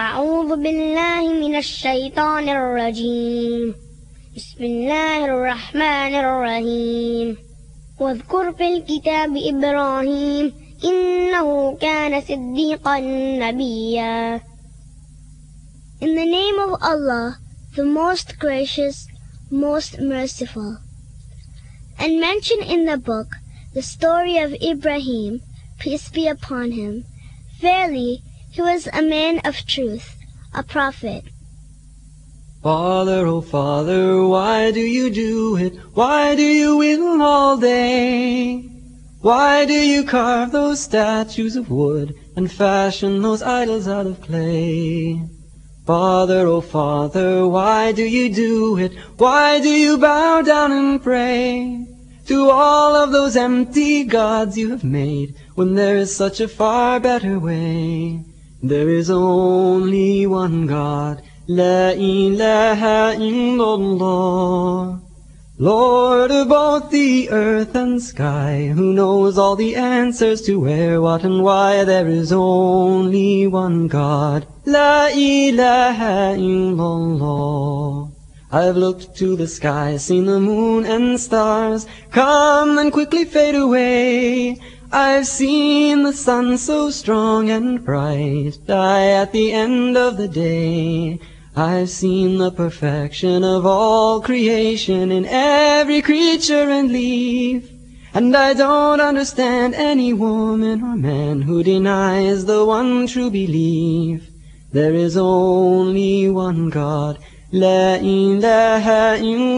أعوذ بالله من الشيطان الرجيم. بسم الله الرحمن الرحيم. واذكر في الكتاب إبراهيم إنه كان صديقا نبيا. In the name of Allah, the most gracious, most merciful. And mention in the book the story of Ibrahim, peace be upon him. Verily, he was a man of truth, a prophet. Father, oh Father, why do you do it? Why do you will all day? Why do you carve those statues of wood and fashion those idols out of clay? Father, oh Father, why do you do it? Why do you bow down and pray to all of those empty gods you have made, when there is such a far better way? There is only one God, La ilaha illallah, Lord of both the earth and sky, who knows all the answers to where, what, and why. There is only one God, La ilaha illallah. I've looked to the sky, seen the moon and stars come and quickly fade away. I've seen the sun so strong and bright die at the end of the day. I've seen the perfection of all creation in every creature and leaf. And I don't understand any woman or man who denies the one true belief. There is only one God, La ilaha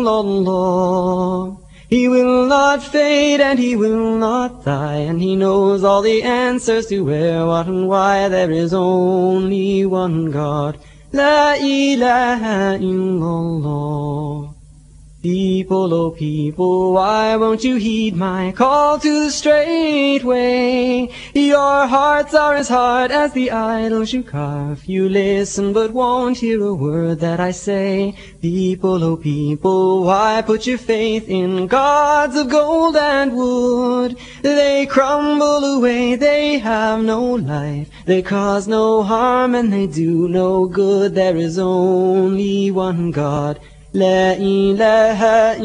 illallah. He will not fade and he will not die, and he knows all the answers to where, what, and why. There is only one God, La ilaha illallah. People, oh people, why won't you heed my call to the straight way? Your hearts are as hard as the idols you carve. You listen but won't hear a word that I say. People, oh people, why put your faith in gods of gold and wood? They crumble away, they have no life, they cause no harm and they do no good. There is only one God, La ilaha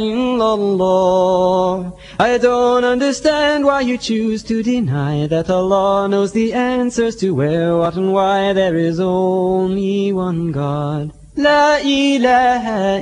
illallah. I don't understand why you choose to deny that Allah knows the answers to where, what, and why. There is only one God, La ilaha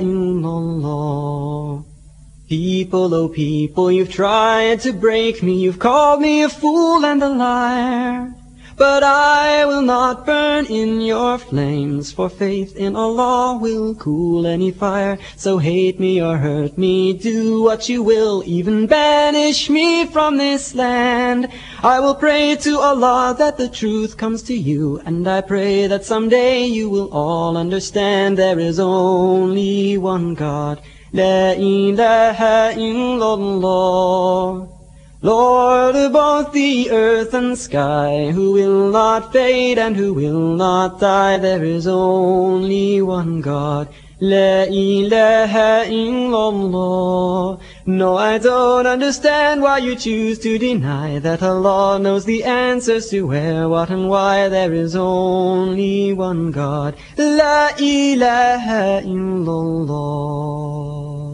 illallah. People, oh people, you've tried to break me, you've called me a fool and a liar. But I will not burn in your flames, for faith in Allah will cool any fire. So hate me or hurt me, do what you will, even banish me from this land. I will pray to Allah that the truth comes to you, and I pray that someday you will all understand. There is only one God, La ilaha illallah, Lord of both the earth and sky, who will not fade and who will not die. There is only one God, La ilaha illallah. No, I don't understand why you choose to deny that Allah knows the answers to where, what, and why. There is only one God, La ilaha illallah.